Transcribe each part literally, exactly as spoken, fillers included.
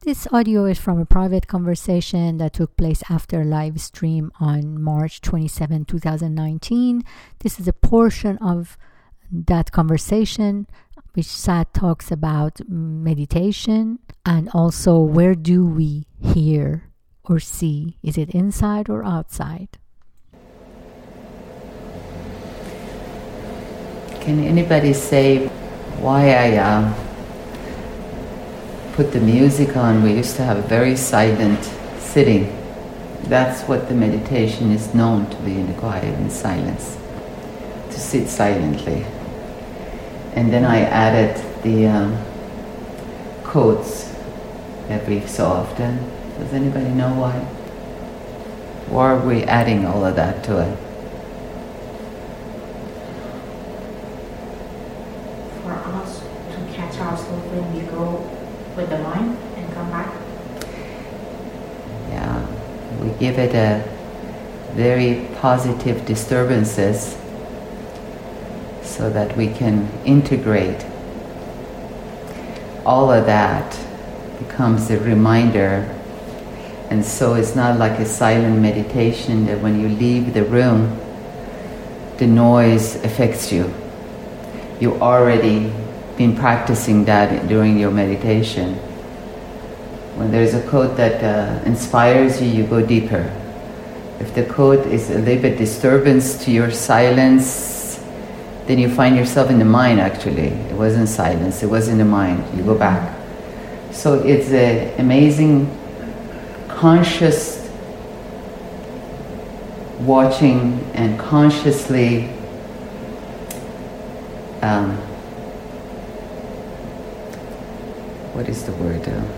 This audio is from a private conversation that took place after a live stream on March twenty-seventh, twenty nineteen. This is a portion of that conversation which Sat talks about meditation and also where do we hear or see? Is it inside or outside? Can anybody say why I uh, put the music on? We used to have a very silent sitting. That's what the meditation is known to be, in the quiet and silence, to sit silently. And then I added the um, quotes every so often. Does anybody know why? Why are we adding all of that to it? For us to catch ourselves when we go with the mind and come back. Yeah, we give it a very positive disturbances so that we can integrate. All of that becomes a reminder, and so it's not like a silent meditation that when you leave the room, the noise affects you. You already been practicing that during your meditation. When there's a quote that uh, inspires you, you go deeper. If the quote is a little bit disturbance to your silence, then you find yourself in the mind actually. It wasn't silence, it was in the mind. You go back. So it's an amazing conscious watching and consciously um, what is the word? Uh,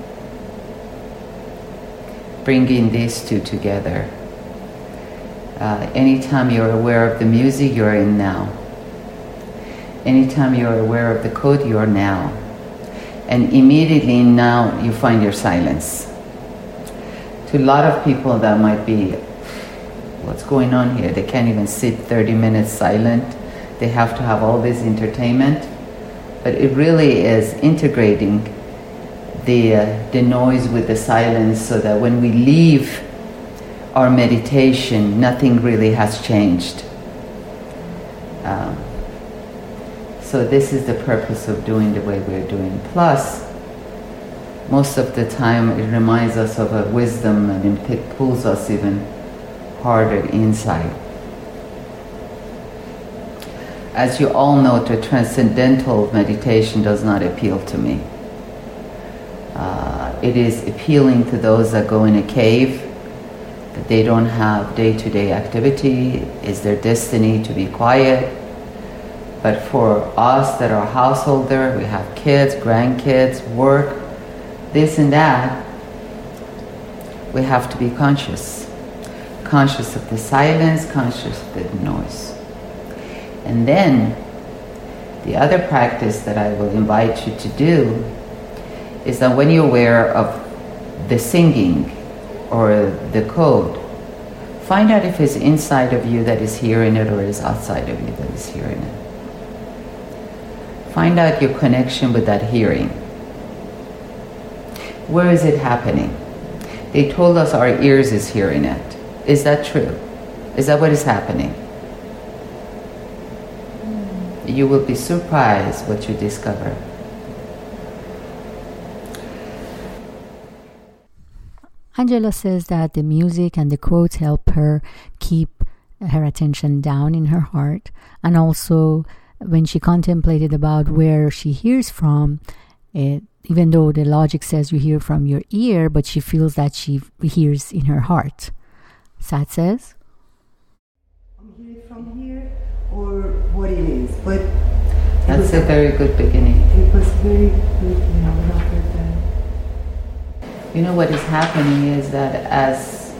bringing these two together. Uh, anytime you're aware of the music, you're in now. Anytime you're aware of the quote, you're now. And immediately now you find your silence. To a lot of people that might be, what's going on here? They can't even sit thirty minutes silent. They have to have all this entertainment. But it really is integrating the, uh, the noise with the silence so that when we leave our meditation, nothing really has changed. Um, so this is the purpose of doing the way we're doing. Plus, most of the time it reminds us of a wisdom and it pulls us even harder inside. As you all know, the transcendental meditation does not appeal to me. Uh, it is appealing to those that go in a cave, that they don't have day-to-day activity, is their destiny to be quiet. But for us that are householder, we have kids, grandkids, work, this and that, we have to be conscious. Conscious of the silence, conscious of the noise. And then, the other practice that I will invite you to do is that when you're aware of the singing or the code, find out if it's inside of you that is hearing it or is outside of you that is hearing it. Find out your connection with that hearing. Where is it happening? They told us our ears is hearing it. Is that true? Is that what is happening? You will be surprised what you discover. Angela says that the music and the quotes help her keep her attention down in her heart, and also when she contemplated about where she hears from, it, even though the logic says you hear from your ear, but she feels that she hears in her heart. Sat says, I'm hearing from here, or what it is, but that's a very good beginning. It was very good, you know, after that. You know what is happening is that as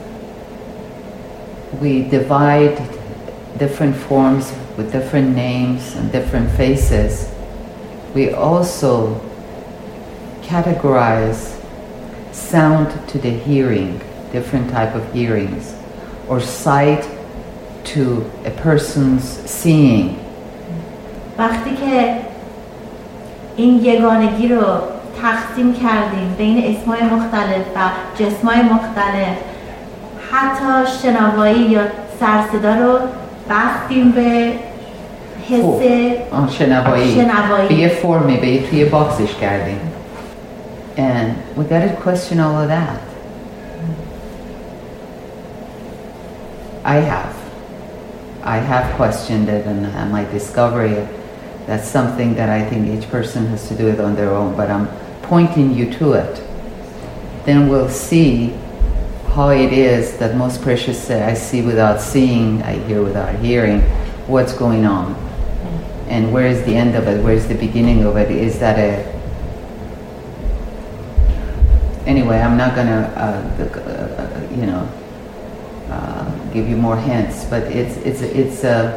we divide different forms with different names and different faces, we also categorize sound to the hearing, different type of hearings, or sight to a person's seeing. وقتی که این یگانگی رو تقسیم کردیم بین اسمای مختلف و جسمای مختلف. حتی شنوایی یا سرصدا رو بستیم به حس آه، شنوایی. شنوایی. به یه فرمی، به یه توی باکسش کردیم. And we got to question all of that. I have. I have questioned it, and I might discover it. That's something that I think each person has to do it on their own, but I'm pointing you to it. Then we'll see how it is that most precious say, I see without seeing, I hear without hearing, what's going on. And where is the end of it? Where is the beginning of it? Is that a... Anyway, I'm not going to, uh, uh, you know, uh, give you more hints, but it's, it's, it's, uh,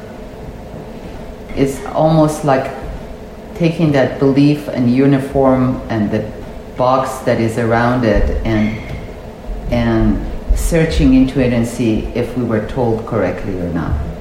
it's almost like taking that belief and uniform and the box that is around it and and searching into it and see if we were told correctly or not.